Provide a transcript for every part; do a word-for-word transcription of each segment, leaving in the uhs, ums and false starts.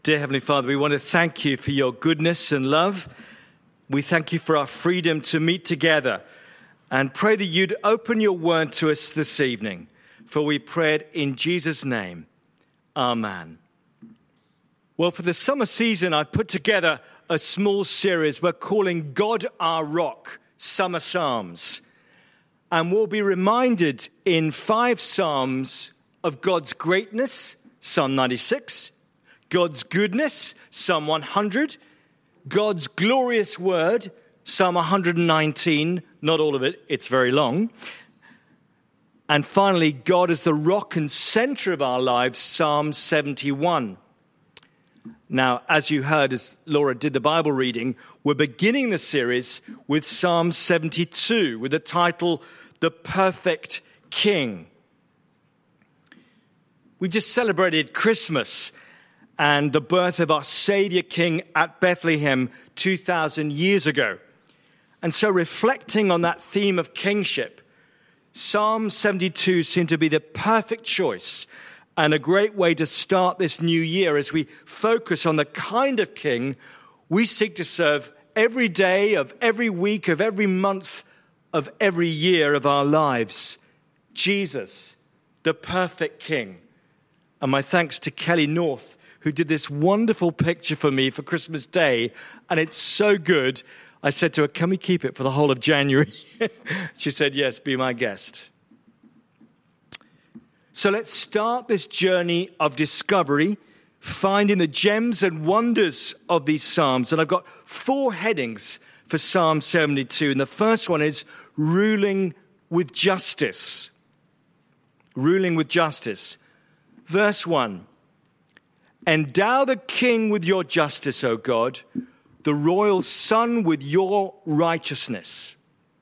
Dear Heavenly Father, we want to thank you for your goodness and love. We thank you for our freedom to meet together and pray that you'd open your word to us this evening. For we pray it in Jesus' name. Amen. Well, for the summer season, I've put together a small series we're calling God Our Rock, Summer Psalms. And we'll be reminded in five Psalms of God's greatness, Psalm ninety-six, God's goodness, Psalm one hundred, God's glorious word, Psalm one hundred nineteen, not all of it, it's very long. And finally, God is the rock and center of our lives, Psalm seventy-one. Now, as you heard as Laura did the Bible reading, we're beginning the series with Psalm seventy-two, with the title, The Perfect King. We just celebrated Christmas and the birth of our Savior King at Bethlehem two thousand years ago. And so reflecting on that theme of kingship, Psalm seventy-two seemed to be the perfect choice and a great way to start this new year as we focus on the kind of king we seek to serve every day of every week of every month of every year of our lives. Jesus, the perfect king. And my thanks to Kelly North, who did this wonderful picture for me for Christmas Day. And it's so good. I said to her, can we keep it for the whole of January? She said, yes, be my guest. So let's start this journey of discovery, finding the gems and wonders of these Psalms. And I've got four headings for Psalm seventy-two. And the first one is ruling with justice. Ruling with justice. Verse one. Endow the king with your justice, O God, the royal son with your righteousness.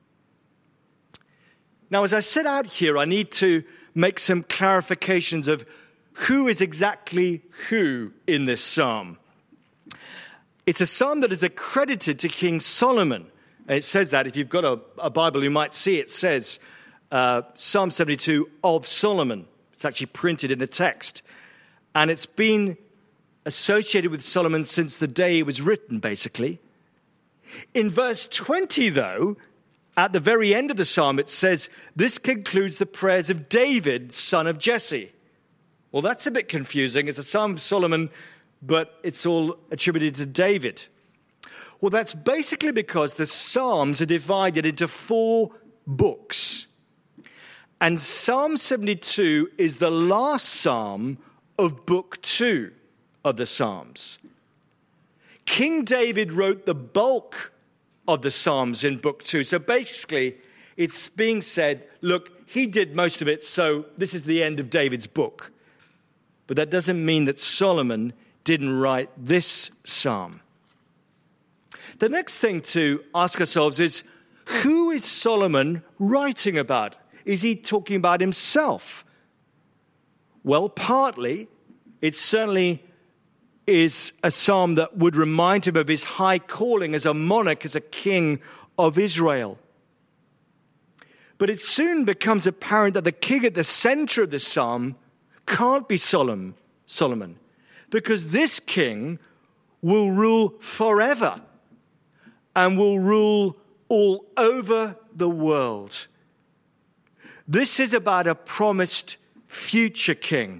Now, as I set out here, I need to make some clarifications of who is exactly who in this psalm. It's a psalm that is accredited to King Solomon. And it says that, if you've got a, a Bible, you might see it says uh, Psalm seventy-two of Solomon. It's actually printed in the text. And it's been associated with Solomon since the day it was written, basically. In verse twenty, though, at the very end of the psalm, it says, this concludes the prayers of David, son of Jesse. Well, that's a bit confusing. It's a psalm of Solomon, but it's all attributed to David. Well, that's basically because the psalms are divided into four books. And Psalm seventy-two is the last psalm of book two of the Psalms. King David wrote the bulk of the Psalms in book two. So basically, it's being said, look, he did most of it, so this is the end of David's book. But that doesn't mean that Solomon didn't write this psalm. The next thing to ask ourselves is, who is Solomon writing about? Is he talking about himself? Well, partly, it certainly is a psalm that would remind him of his high calling as a monarch, as a king of Israel. But it soon becomes apparent that the king at the center of the psalm can't be Solomon, Solomon, because this king will rule forever and will rule all over the world. This is about a promised future king.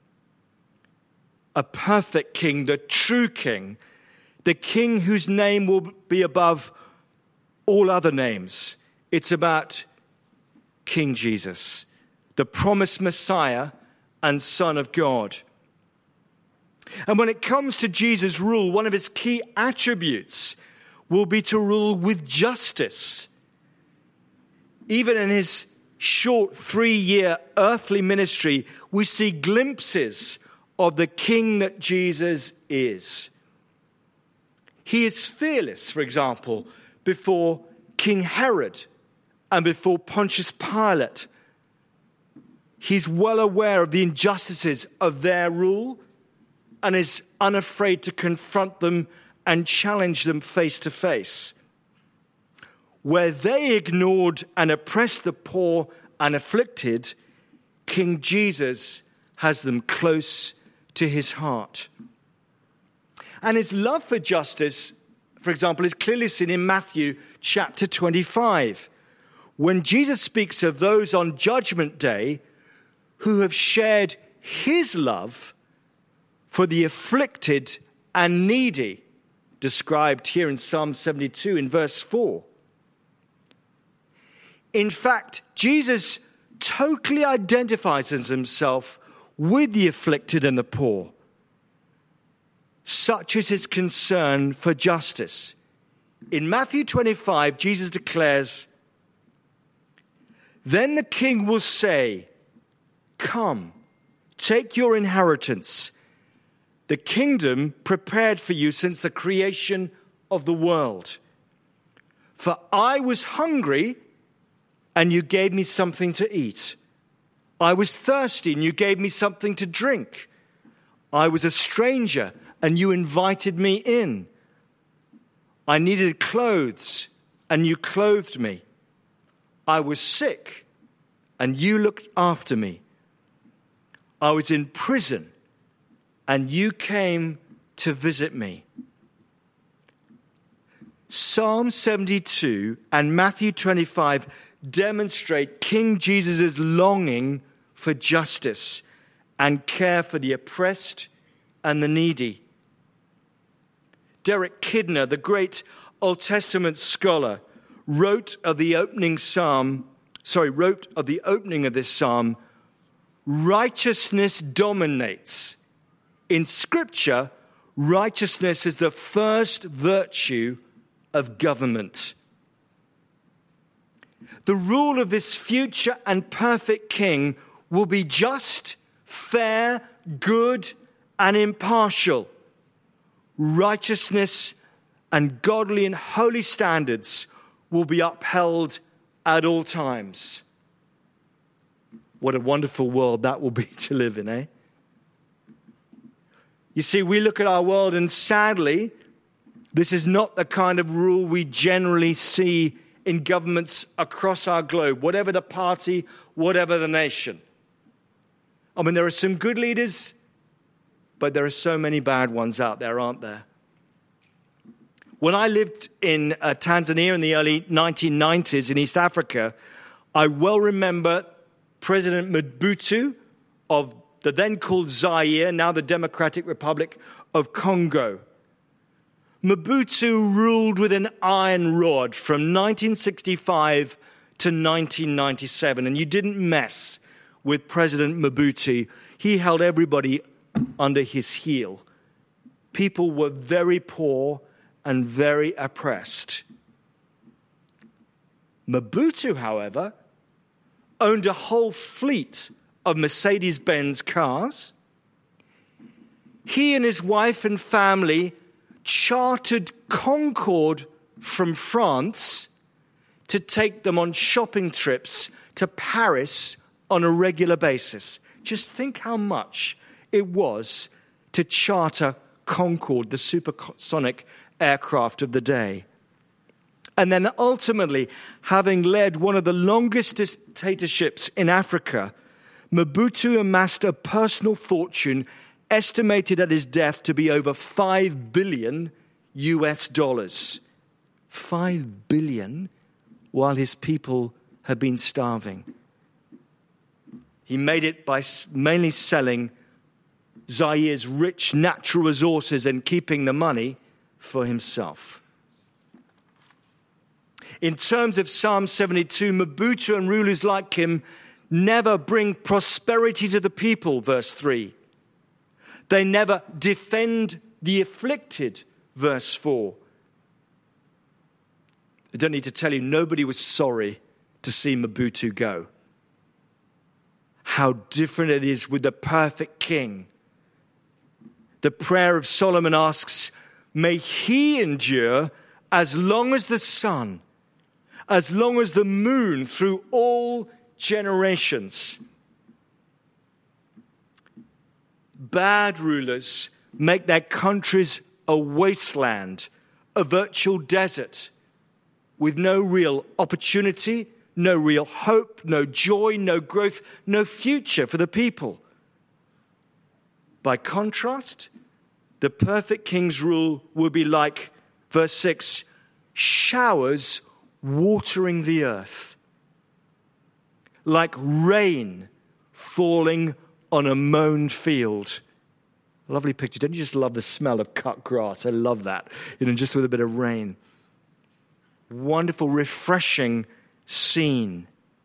A perfect king, the true king, the king whose name will be above all other names. It's about King Jesus, the promised Messiah and Son of God. And when it comes to Jesus' rule, one of his key attributes will be to rule with justice. Even in his short three-year earthly ministry, we see glimpses of the king that Jesus is. He is fearless, for example, before King Herod and before Pontius Pilate. He's well aware of the injustices of their rule and is unafraid to confront them and challenge them face to face. Where they ignored and oppressed the poor and afflicted, King Jesus has them close to his heart. And his love for justice, for example, is clearly seen in Matthew chapter twenty-five, when Jesus speaks of those on Judgment Day who have shared his love for the afflicted and needy, described here in Psalm seventy-two in verse four. In fact, Jesus totally identifies himself with the afflicted and the poor. Such is his concern for justice. In Matthew twenty-five, Jesus declares, "Then the king will say, 'Come, take your inheritance, the kingdom prepared for you since the creation of the world. For I was hungry, and you gave me something to eat. I was thirsty, and you gave me something to drink. I was a stranger, and you invited me in. I needed clothes, and you clothed me. I was sick, and you looked after me. I was in prison, and you came to visit me.'" Psalm seventy-two and Matthew twenty-five demonstrate King Jesus' longing for justice and care for the oppressed and the needy. Derek Kidner, the great Old Testament scholar, wrote of the opening psalm, sorry, wrote of the opening of this psalm, "Righteousness dominates. In Scripture, righteousness is the first virtue of government." The rule of this future and perfect king will be just, fair, good, and impartial. Righteousness and godly and holy standards will be upheld at all times. What a wonderful world that will be to live in, eh? You see, we look at our world and sadly, this is not the kind of rule we generally see in governments across our globe, whatever the party, whatever the nation. I mean, there are some good leaders, but there are so many bad ones out there, aren't there? When I lived in uh, Tanzania in the early nineteen nineties in East Africa, I well remember President Mobutu of the then called Zaire, now the Democratic Republic of Congo. Mobutu ruled with an iron rod from nineteen sixty-five to nineteen ninety-seven, and you didn't mess with President Mobutu. He held everybody under his heel. People were very poor and very oppressed. Mobutu, however, owned a whole fleet of Mercedes-Benz cars. He and his wife and family chartered Concorde from France to take them on shopping trips to Paris on a regular basis. Just think how much it was to charter Concorde, the supersonic aircraft of the day. And then ultimately, having led one of the longest dictatorships in Africa, Mobutu amassed a personal fortune estimated at his death to be over five billion U S dollars. Five billion while his people had been starving. He made it by mainly selling Zaire's rich natural resources and keeping the money for himself. In terms of Psalm seventy-two, Mobutu and rulers like him never bring prosperity to the people, verse three. They never defend the afflicted, verse four. I don't need to tell you, nobody was sorry to see Mobutu go. How different it is with the perfect king. The prayer of Solomon asks, may he endure as long as the sun, as long as the moon through all generations. Bad rulers make their countries a wasteland, a virtual desert, with no real opportunity, no real hope, no joy, no growth, no future for the people. By contrast, The perfect king's rule will be like, verse six, showers watering the earth, like rain falling on a mown field. Lovely picture. Don't you just love the smell of cut grass? I love that. You know, just with a bit of rain. Wonderful, refreshing scene.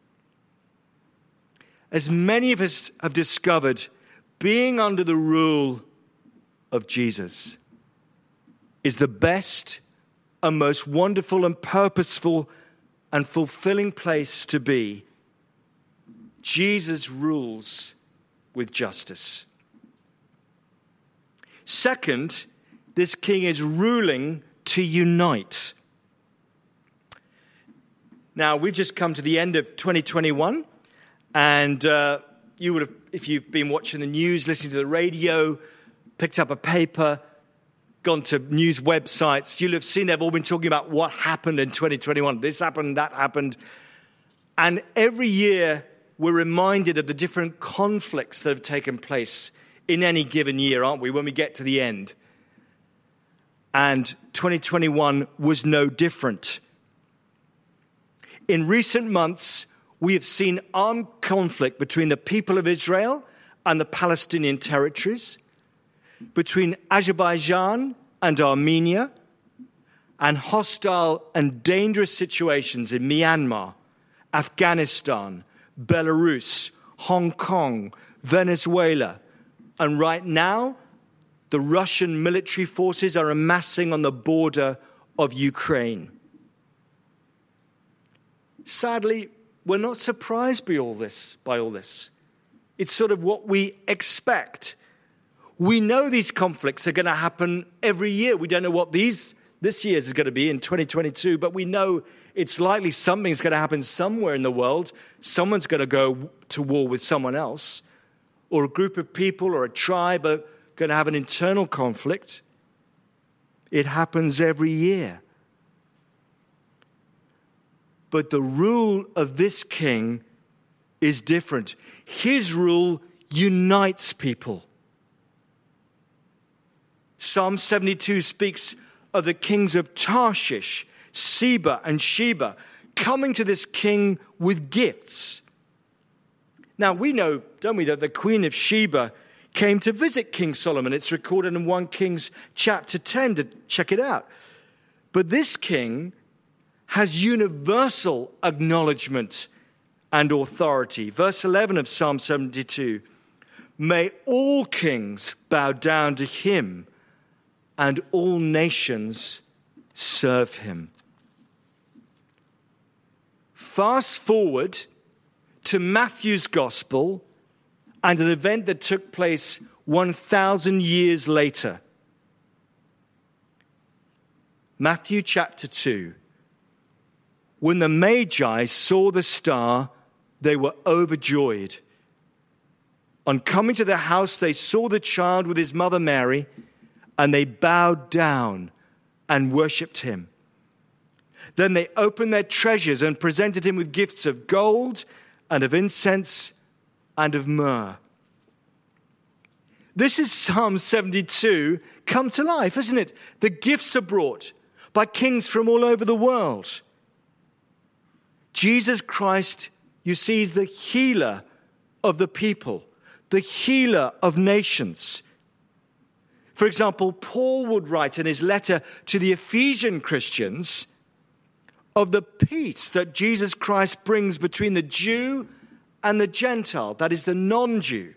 As many of us have discovered, being under the rule of Jesus is the best and most wonderful and purposeful and fulfilling place to be. Jesus rules with justice. Second, this king is ruling to unite. Now, we've just come to the end of twenty twenty-one, and uh, you would have, if you've been watching the news, listening to the radio, picked up a paper, gone to news websites, you'll have seen they've all been talking about what happened in twenty twenty-one. This happened, that happened. And every year, we're reminded of the different conflicts that have taken place in any given year, aren't we, when we get to the end? And twenty twenty-one was no different. In recent months, we have seen armed conflict between the people of Israel and the Palestinian territories, between Azerbaijan and Armenia, and hostile and dangerous situations in Myanmar, Afghanistan, Belarus, Hong Kong, Venezuela. And right now, the Russian military forces are amassing on the border of Ukraine. Sadly, we're not surprised by all this, by all this. It's sort of what we expect. We know these conflicts are going to happen every year. We don't know what these this year's is going to be in twenty twenty-two, but we know it's likely something's going to happen somewhere in the world. Someone's going to go to war with someone else, or a group of people or a tribe are going to have an internal conflict. It happens every year. But the rule of this king is different. His rule unites people. Psalm seventy-two speaks of the kings of Tarshish, Seba, and Sheba coming to this king with gifts. Now, we know, don't we, that the Queen of Sheba came to visit King Solomon. It's recorded in First Kings chapter ten to check it out. But this king has universal acknowledgement and authority. Verse eleven of Psalm seventy-two, may all kings bow down to him and all nations serve him. Fast forward to Matthew's gospel and an event that took place one thousand years later. Matthew chapter two. When the Magi saw the star, they were overjoyed. On coming to the house, they saw the child with his mother Mary, and they bowed down and worshipped him. Then they opened their treasures and presented him with gifts of gold and of incense and of myrrh. This is Psalm seventy-two come to life, isn't it? The gifts are brought by kings from all over the world. Jesus Christ, you see, is the healer of the people, the healer of nations. For example, Paul would write in his letter to the Ephesian Christians of the peace that Jesus Christ brings between the Jew and the Gentile, that is the non-Jew.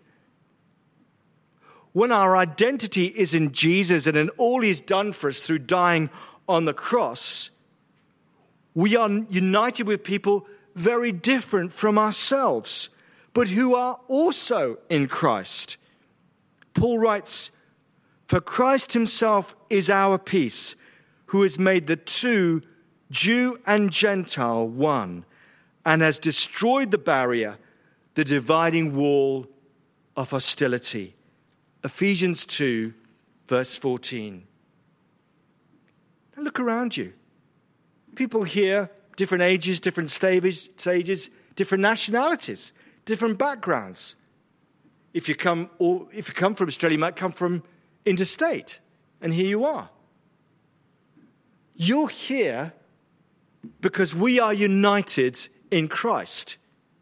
When our identity is in Jesus and in all he's done for us through dying on the cross, we are united with people very different from ourselves, but who are also in Christ. Paul writes, for Christ himself is our peace, who has made the two, Jew and Gentile, one, and has destroyed the barrier, the dividing wall of hostility. Ephesians two, verse fourteen. Now look around you. People here, different ages, different stages, different nationalities, different backgrounds. If you come, or if you come from Australia, you might come from interstate. and here you are. You're here because we are united in Christ.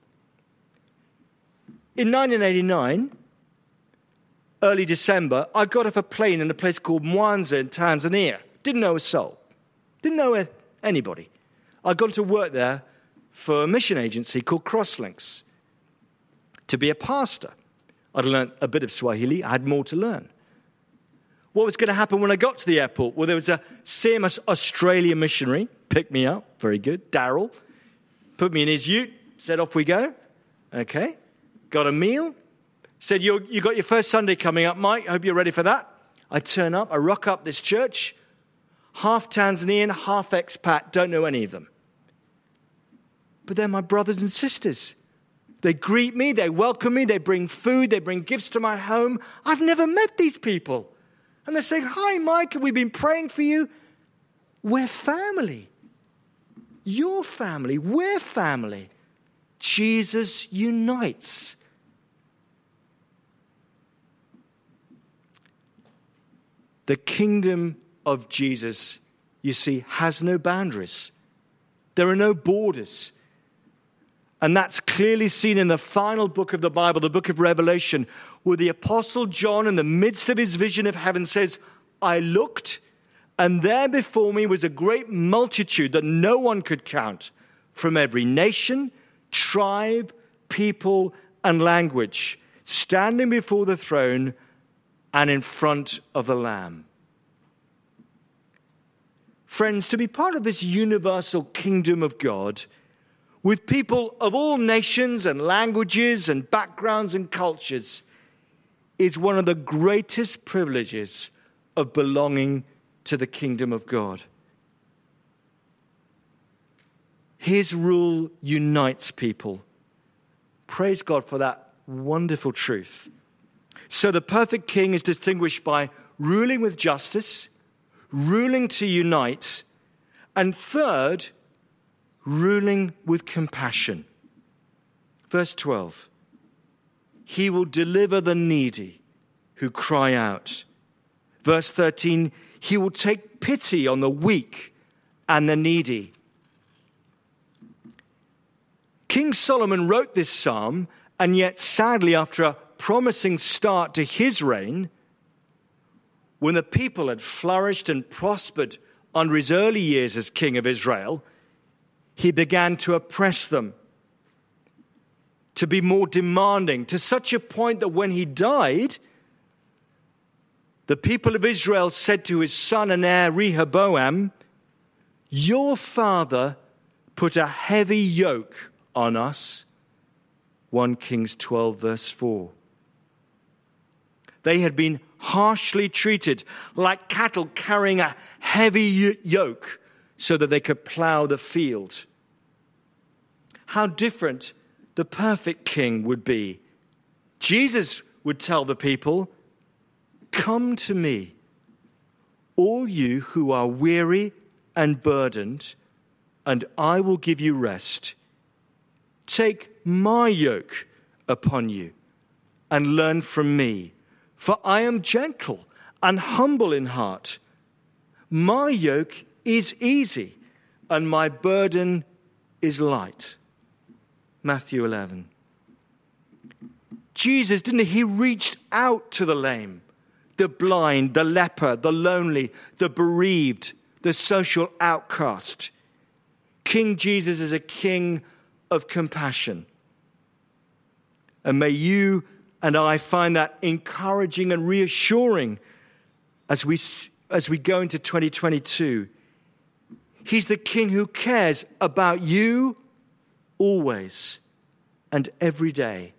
In nineteen eighty-nine, early December, I got off a plane in a place called Mwanza in Tanzania. Didn't know a soul. Didn't know anybody. I'd gone to work there for a mission agency called Crosslinks to be a pastor. I'd learned a bit of Swahili. I had more to learn. What was going to happen when I got to the airport? Well, there was a C M S Australia missionary, picked me up, very good, Daryl, put me in his ute, said, off we go. Okay, got a meal, said, you you got your first Sunday coming up, Mike, I hope you're ready for that. I turn up, I rock up this church, half Tanzanian, half expat, don't know any of them. But they're my brothers and sisters. They greet me, they welcome me, they bring food, they bring gifts to my home. I've never met these people. And they're saying, hi, Mike, we've been praying for you. We're family. Your family. We're family. Jesus unites. The kingdom of Jesus, you see, has no boundaries. There are no borders. And that's clearly seen in the final book of the Bible, the book of Revelation, where the Apostle John, in the midst of his vision of heaven, says, I looked, and there before me was a great multitude that no one could count, from every nation, tribe, people, and language, standing before the throne and in front of the Lamb. Friends, to be part of this universal kingdom of God, with people of all nations and languages and backgrounds and cultures, is one of the greatest privileges of belonging to the kingdom of God. His rule unites people. Praise God for that wonderful truth. So the perfect king is distinguished by ruling with justice, ruling to unite, and third, ruling with compassion. Verse twelve. He will deliver the needy who cry out. Verse thirteen. He will take pity on the weak and the needy. King Solomon wrote this psalm, and yet sadly, after a promising start to his reign, when the people had flourished and prospered under his early years as king of Israel, he began to oppress them, to be more demanding, to such a point that when he died, the people of Israel said to his son and heir Rehoboam, your father put a heavy yoke on us. First Kings twelve, verse four. They had been harshly treated like cattle carrying a heavy yoke so that they could plow the field. How different the perfect king would be. Jesus would tell the people, come to me, all you who are weary and burdened, and I will give you rest. Take my yoke upon you and learn from me, for I am gentle and humble in heart. My yoke is easy and my burden is light. Matthew eleven. Jesus, didn't he, he reached out to the lame, the blind, the leper, the lonely, the bereaved, the social outcast. King Jesus is a king of compassion. And may you and I find that encouraging and reassuring as we, as we go into twenty twenty-two. He's the king who cares about you always and every day.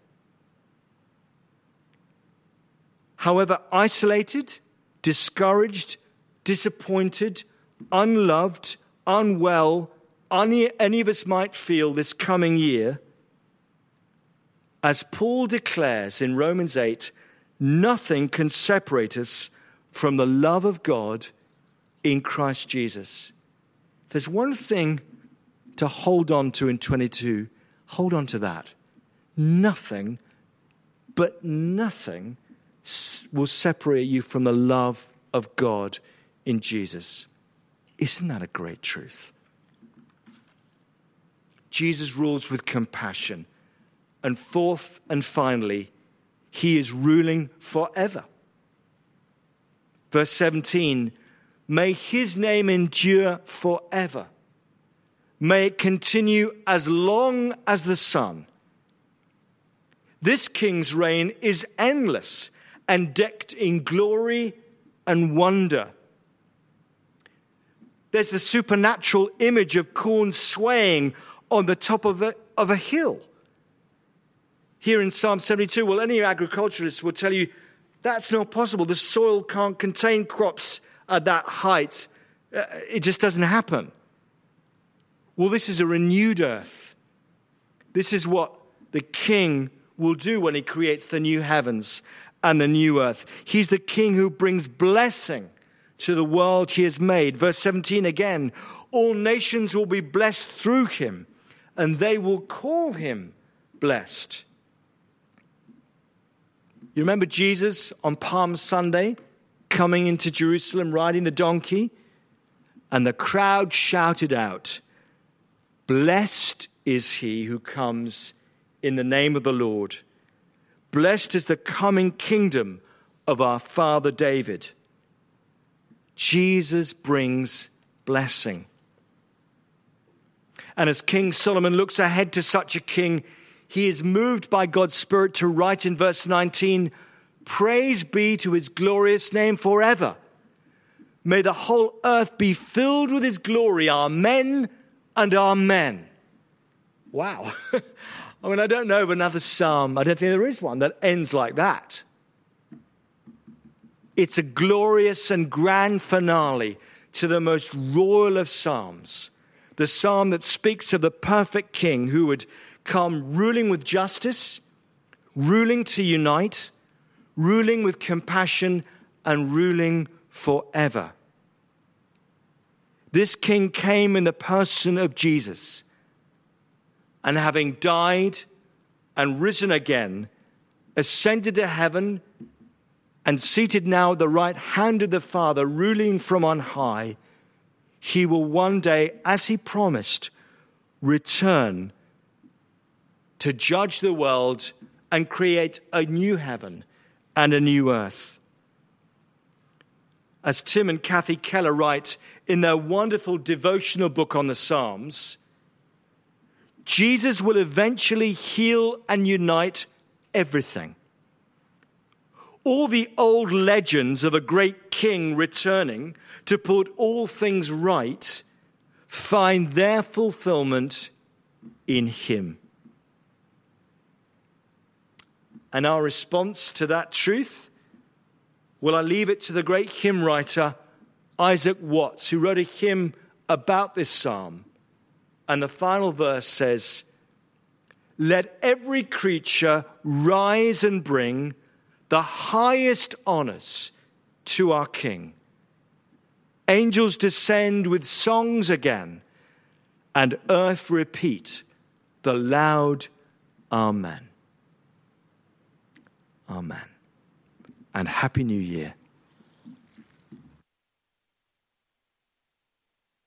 However isolated, discouraged, disappointed, unloved, unwell, any, any of us might feel this coming year, as Paul declares in Romans eight, nothing can separate us from the love of God in Christ Jesus. If there's one thing to hold on to in twenty-two, hold on to that. Nothing, but nothing will separate you from the love of God in Jesus. Isn't that a great truth? Jesus rules with compassion. And fourth and finally, he is ruling forever. Verse seventeen, may his name endure forever. May it continue as long as the sun. This king's reign is endless and decked in glory and wonder. There's the supernatural image of corn swaying on the top of a, of a hill. Here in Psalm seventy-two, well, any agriculturalist will tell you that's not possible. The soil can't contain crops at that height. Uh, it just doesn't happen. Well, this is a renewed earth. This is what the king will do when he creates the new heavens and the new earth. He's the king who brings blessing to the world he has made. Verse seventeen again, all nations will be blessed through him, and they will call him blessed. You remember Jesus on Palm Sunday coming into Jerusalem riding the donkey? And the crowd shouted out, blessed is he who comes in the name of the Lord. Blessed is the coming kingdom of our father David. Jesus brings blessing. And as King Solomon looks ahead to such a king, he is moved by God's Spirit to write in verse nineteen, praise be to his glorious name forever. May the whole earth be filled with his glory. Amen and amen. Wow. I mean, I don't know of another psalm. I don't think there is one that ends like that. It's a glorious and grand finale to the most royal of psalms. The psalm that speaks of the perfect king who would come ruling with justice, ruling to unite, ruling with compassion, and ruling forever. This king came in the person of Jesus, and having died and risen again, ascended to heaven and seated now at the right hand of the Father, ruling from on high, he will one day, as he promised, return to judge the world and create a new heaven and a new earth. As Tim and Kathy Keller write in their wonderful devotional book on the Psalms, Jesus will eventually heal and unite everything. All the old legends of a great king returning to put all things right find their fulfillment in him. And our response to that truth? Well, I leave it to the great hymn writer Isaac Watts, who wrote a hymn about this psalm. And the final verse says, let every creature rise and bring the highest honors to our King. Angels descend with songs again, and earth repeat the loud Amen. Amen. And Happy New Year.